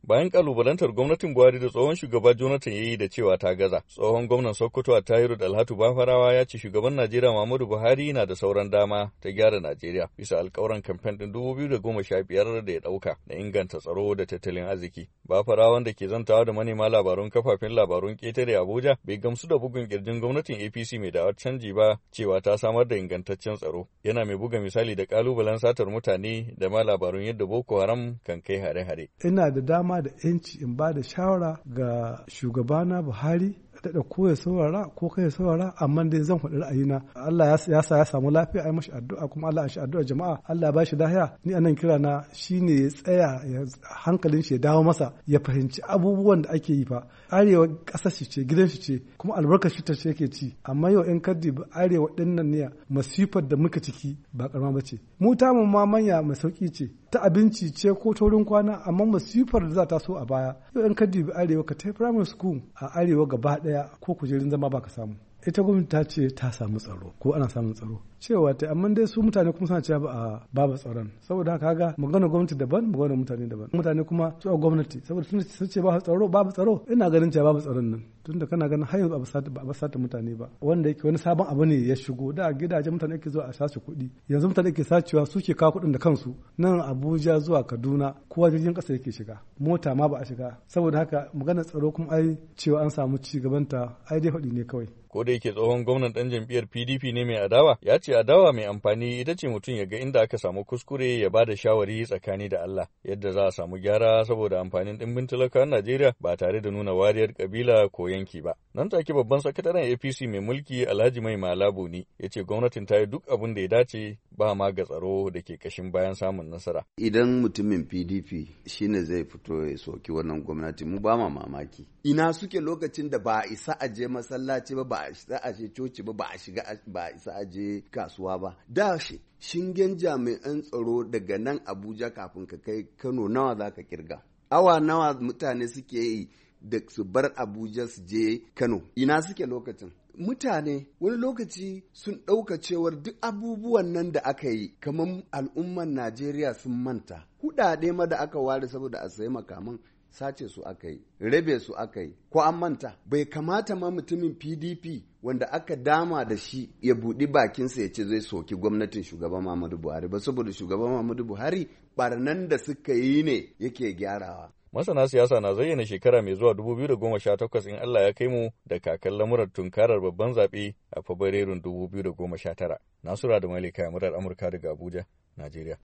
bayan kalubalantar gwamnatin Buhari da tsohon shugaba Jonathan ya yi da cewa ta gaza. Tsohon gwamnan Sokoto a Tahiru Dalhatu Bafarawa ya ce shugaban Najeriya Muhammadu Buhari na da sauran dama ta gyara Najeriya bisa alƙawuran kamfen ɗin 2015 da ya ɗauka na inganta tsaro da tattalin arziki. Bafarawan da ke zantawa da manema labarun kafafen labarun ƙetare Abuja bai gamsu da bugun kirjin gwamnatin APC mai da'awar canji ba cewa ta samar da ingantaccen tsaro. Yana mai buga misali da kalubalen satar mutane da ma labarun yadda Boko Haram kan kai hare-hare. Ina da dama da 'yanci in ba da shawara ga shugabana Buhari da ko ya saurara ko kai ya saurara, amma dai zan faɗi ra'ayina. Allah ya sa ya samu lafiya, ai mashi addu'a, kuma Allah ya shi addu'a jama'a, Allah ya bashi lafiya. Ni anan kira na shine ya tsaya, hankalin shi ya dawo masa, ya fahimci abubuwan da ake yi fa. Arewa ƙasar shi ce, gidan shi ce, kuma albarkar shi ta ce yake ci. Amma yau in kaddi arewa dinnan ne masifar da muka ciki ba karama bace. Mu ta mu ma manya mai sauki ce, ta abinci ce ko taurin kwana, amma masifar da za ta so a baya. Yau in kaddi arewa ka tafi primary school a arewa gaba ɗaya ko kujerun zama ba ka samu. Ita gwamnati ta ce ta samu tsaro ko ana samun tsaro cewa ta, amma dai su mutane kuma suna cewa babu tsaron. Saboda haka ga magana gwamnati daban, magana mutane daban. Mutane kuma su a gwamnati saboda sun ce babu tsaro, ina ganin cewa babu tsaron nan, tunda kana ganin har yanzu ba a sata mutane ba, wanda yake wani sabon abu ne ya shigo. Da gidajen mutane ake zuwa a sace kuɗi, yanzu mutane ke sacewa, suke kawo kuɗin da kansu nan Abuja zuwa Kaduna, kowa jirgin ƙasa yake shiga, mota ma ba a shiga. Saboda haka magana tsaro kuma ai cewa an samu ci gabanta ai dai faɗi ne kawai. Ko da yake tsohon gwamnan ɗan jam'iyyar PDP ne mai adawa, ya ce adawa mai amfani ita ce mutum ya ga inda aka samu kuskure ya ba da shawari tsakani da Allah yadda za a samu gyara saboda amfanin ɗimbin talakawan Najeriya ba tare da nuna wariyar kabila ko yanki ba. Nan take babban sakataren APC mai mulki Alhaji Mai Malabu ne ya ce gwamnatin ta yi duk abin da ya dace ba ma ga tsaro da ke kashin bayan samun nasara. Idan mutumin PDP shine zai fito ya soki wannan gwamnati, mu ba ma mamaki. Ina suke lokacin da ba a isa a je masallaci ba a isa a je coci ba a isa a je kasuwa ba. Da shingen jami'an tsaro daga nan Abuja kafin ka kai Kano nawa za ka kirga? Awa nawa mutane suke yi da su bar Abuja su je Kano? Ina suke lokacin? Mutane wani lokaci sun ɗauka cewar duk abubuwan nan da aka yi kamar al'umman Najeriya sun manta. Kuɗaɗe ma da aka ware saboda a sayi makaman sace su aka yi, rabe su aka yi, ko an manta. Bai kamata ma mutumin PDP wanda aka dama da shi ya buɗi bakinsa ya ce zai soki gwamnatin shugaban Muhammadu Buhari ba, saboda shugaban Muhammadu Buhari barnan da suka yi ne yake gyarawa. Masana siyasa na zayyana shekara mai zuwa 2018 in Allah ya kai mu da kakan lamurar tunkarar babban zaɓe a Fabrairun 2019. Nasura da Malika murar Amurka daga Abuja, Najeriya.